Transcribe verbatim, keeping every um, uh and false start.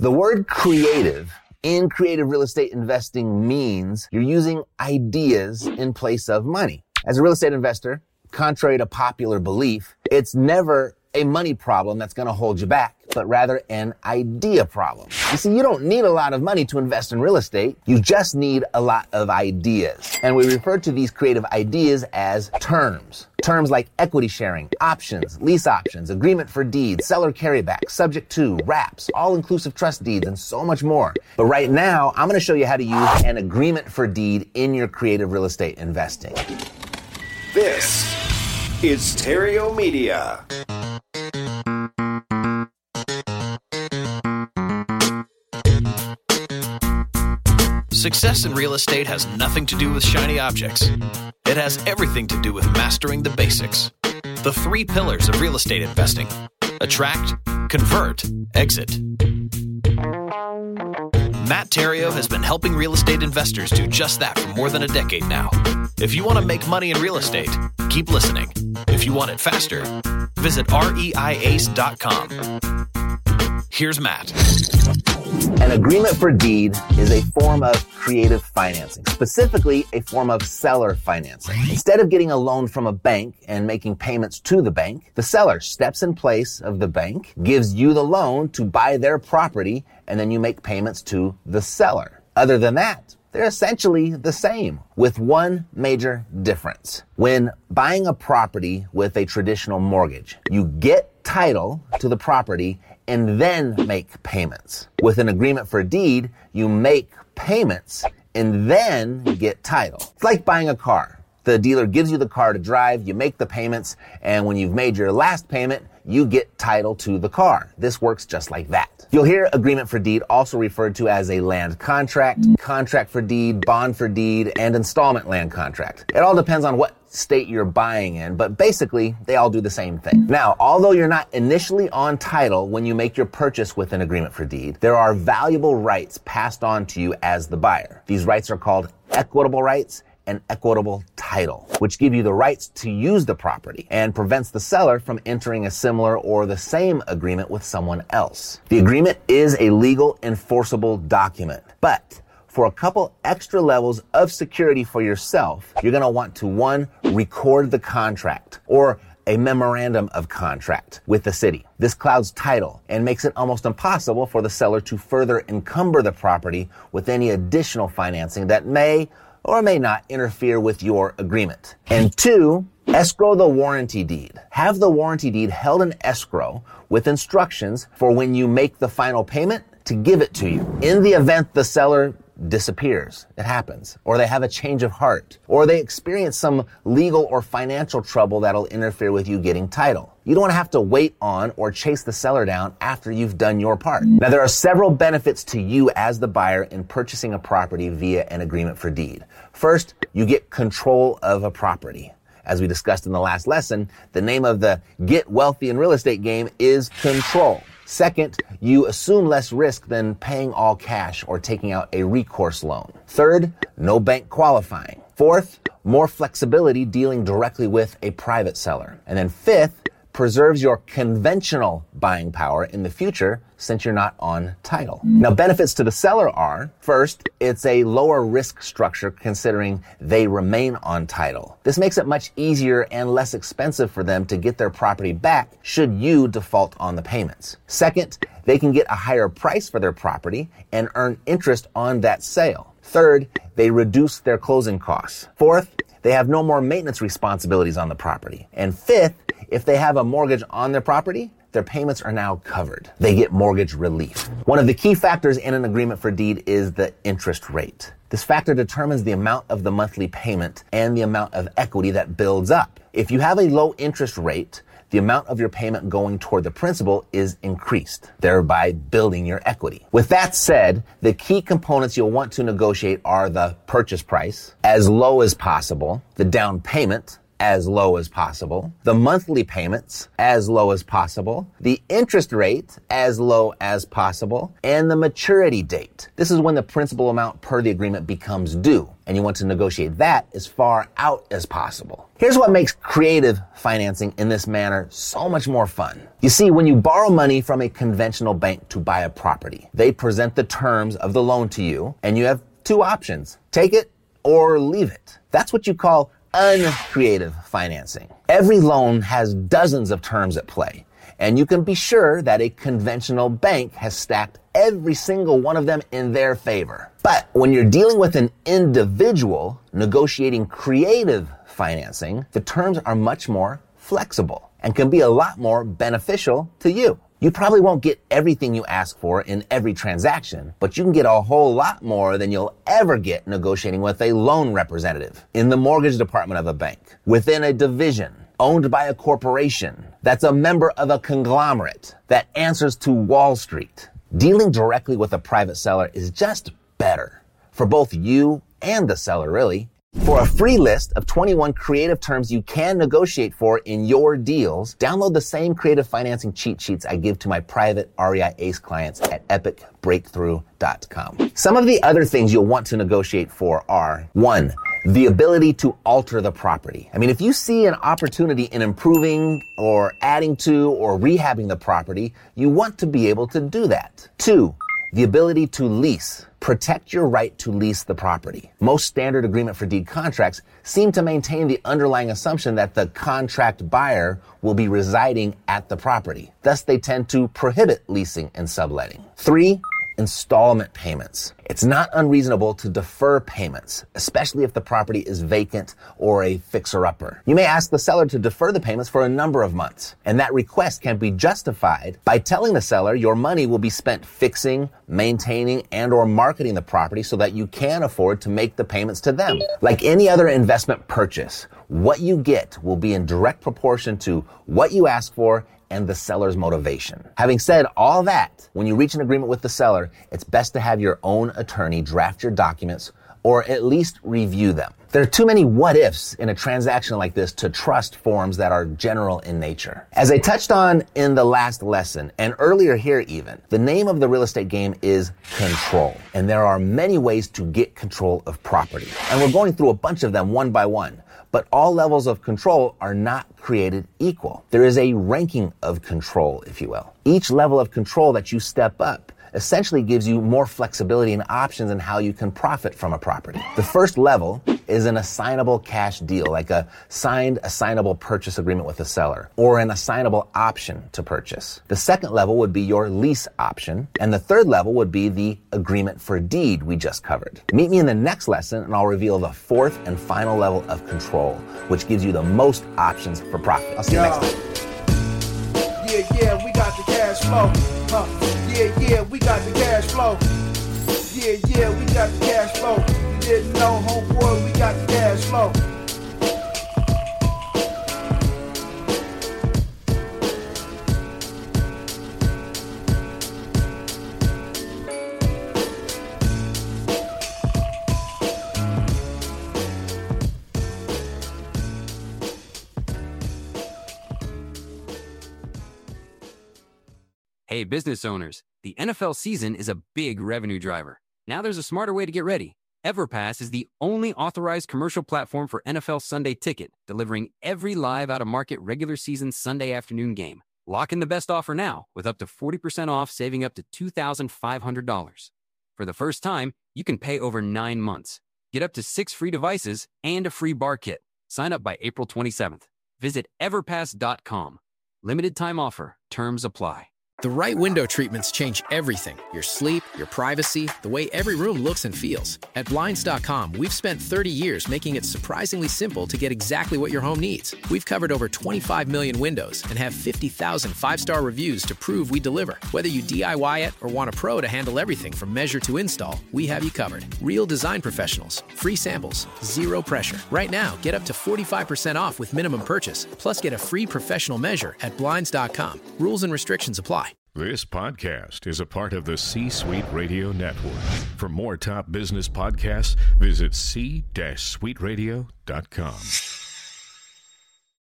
The word creative in creative real estate investing means you're using ideas in place of money. As a real estate investor, contrary to popular belief, it's never a money problem that's going to hold you back, but rather an idea problem. You see, you don't need a lot of money to invest in real estate. You just need a lot of ideas. And we refer to these creative ideas as terms. Terms like equity sharing, options, lease options, agreement for deed, seller carryback, subject to, wraps, all-inclusive trust deeds, and so much more. But right now, I'm going to show you how to use an agreement for deed in your creative real estate investing. This is Stereo Media. Success in real estate has nothing to do with shiny objects. It has everything to do with mastering the basics. The three pillars of real estate investing: attract, convert, exit. Matt Theriault has been helping real estate investors do just that for more than a decade now. If you want to make money in real estate, keep listening. If you want it faster, visit reiace dot com. Here's Matt. An agreement for deed is a form of creative financing, specifically a form of seller financing. Instead of getting a loan from a bank and making payments to the bank, the seller steps in place of the bank, gives you the loan to buy their property, and then you make payments to the seller. Other than that, they're essentially the same, with one major difference. When buying a property with a traditional mortgage, you get title to the property and then make payments. With an agreement for deed, you make payments and then get title. It's like buying a car. The dealer gives you the car to drive, you make the payments, and when you've made your last payment, you get title to the car. This works just like that. You'll hear agreement for deed also referred to as a land contract, contract for deed, bond for deed, and installment land contract. It all depends on what state you're buying in, but basically they all do the same thing. Now, although you're not initially on title when you make your purchase with an agreement for deed, there are valuable rights passed on to you as the buyer. These rights are called equitable rights and equitable title, which give you the rights to use the property and prevents the seller from entering a similar or the same agreement with someone else. The agreement is a legal enforceable document, but for a couple extra levels of security for yourself, you're going to want to, one, record the contract or a memorandum of contract with the city. This clouds title and makes it almost impossible for the seller to further encumber the property with any additional financing that may or may not interfere with your agreement. And two, escrow the warranty deed. Have the warranty deed held in escrow with instructions for when you make the final payment to give it to you. In the event the seller disappears, it happens, or they have a change of heart, or they experience some legal or financial trouble that'll interfere with you getting title. You don't have to wait on or chase the seller down after you've done your part. Now, there are several benefits to you as the buyer in purchasing a property via an agreement for deed. First, you get control of a property. As we discussed in the last lesson, the name of the get wealthy in real estate game is control. Second, you assume less risk than paying all cash or taking out a recourse loan. Third, no bank qualifying. Fourth, more flexibility dealing directly with a private seller. And then fifth, preserves your conventional buying power in the future since you're not on title. Now, benefits to the seller are, first, it's a lower risk structure considering they remain on title. This makes it much easier and less expensive for them to get their property back should you default on the payments. Second, they can get a higher price for their property and earn interest on that sale. Third, they reduce their closing costs. Fourth, they have no more maintenance responsibilities on the property. And fifth, if they have a mortgage on their property, their payments are now covered. They get mortgage relief. One of the key factors in an agreement for deed is the interest rate. This factor determines the amount of the monthly payment and the amount of equity that builds up. If you have a low interest rate, the amount of your payment going toward the principal is increased, thereby building your equity. With that said, the key components you'll want to negotiate are the purchase price, as low as possible, the down payment, as low as possible, the monthly payments as low as possible, the interest rate as low as possible, and the maturity date. This is when the principal amount per the agreement becomes due, and you want to negotiate that as far out as possible. Here's what makes creative financing in this manner so much more fun. You see, when you borrow money from a conventional bank to buy a property, they present the terms of the loan to you, and you have two options: take it or leave it. That's what you call uncreative financing. Every loan has dozens of terms at play, and you can be sure that a conventional bank has stacked every single one of them in their favor. But when you're dealing with an individual negotiating creative financing, the terms are much more flexible and can be a lot more beneficial to you. You probably won't get everything you ask for in every transaction, but you can get a whole lot more than you'll ever get negotiating with a loan representative, in the mortgage department of a bank, within a division, owned by a corporation that's a member of a conglomerate that answers to Wall Street. Dealing directly with a private seller is just better for both you and the seller, really. For a free list of twenty-one creative terms you can negotiate for in your deals, download the same creative financing cheat sheets I give to my private R E I ACE clients at epic breakthrough dot com. Some of the other things you'll want to negotiate for are: one, the ability to alter the property. I mean, if you see an opportunity in improving or adding to or rehabbing the property, you want to be able to do that. Two, the ability to lease. Protect your right to lease the property. Most standard agreement for deed contracts seem to maintain the underlying assumption that the contract buyer will be residing at the property. Thus, they tend to prohibit leasing and subletting. Three, installment payments. It's not unreasonable to defer payments, especially if the property is vacant or a fixer-upper. You may ask the seller to defer the payments for a number of months, and that request can be justified by telling the seller your money will be spent fixing, maintaining, and or marketing the property so that you can afford to make the payments to them. Like any other investment purchase, what you get will be in direct proportion to what you ask for and the seller's motivation. Having said all that, when you reach an agreement with the seller, it's best to have your own attorney draft your documents or at least review them. There are too many what-ifs in a transaction like this to trust forms that are general in nature. As I touched on in the last lesson, and earlier here even, the name of the real estate game is control. And there are many ways to get control of property. And we're going through a bunch of them one by one. But all levels of control are not created equal. There is a ranking of control, if you will. Each level of control that you step up essentially gives you more flexibility and options in how you can profit from a property. The first level is an assignable cash deal, like a signed assignable purchase agreement with a seller, or an assignable option to purchase. The second level would be your lease option, and the third level would be the agreement for deed we just covered. Meet me in the next lesson and I'll reveal the fourth and final level of control, which gives you the most options for profit. I'll see you Yo. next time. Yeah, yeah, we got the cash flow. Huh. Yeah, yeah, we got the cash flow. Yeah, yeah, we got the cash flow. You didn't know, homeboy, we got the cash flow. Hey, business owners, the N F L season is a big revenue driver. Now there's a smarter way to get ready. EverPass is the only authorized commercial platform for N F L Sunday Ticket, delivering every live out-of-market regular season Sunday afternoon game. Lock in the best offer now with up to forty percent off, saving up to two thousand five hundred dollars. For the first time, you can pay over nine months. Get up to six free devices and a free bar kit. Sign up by April twenty-seventh. Visit everpass dot com. Limited time offer. Terms apply. The right window treatments change everything. Your sleep, your privacy, the way every room looks and feels. At Blinds dot com, we've spent thirty years making it surprisingly simple to get exactly what your home needs. We've covered over twenty-five million windows and have fifty thousand five-star reviews to prove we deliver. Whether you D I Y it or want a pro to handle everything from measure to install, we have you covered. Real design professionals, free samples, zero pressure. Right now, get up to forty-five percent off with minimum purchase, plus get a free professional measure at Blinds dot com. Rules and restrictions apply. This podcast is a part of the C-Suite Radio Network. For more top business podcasts, visit c suite radio dot com.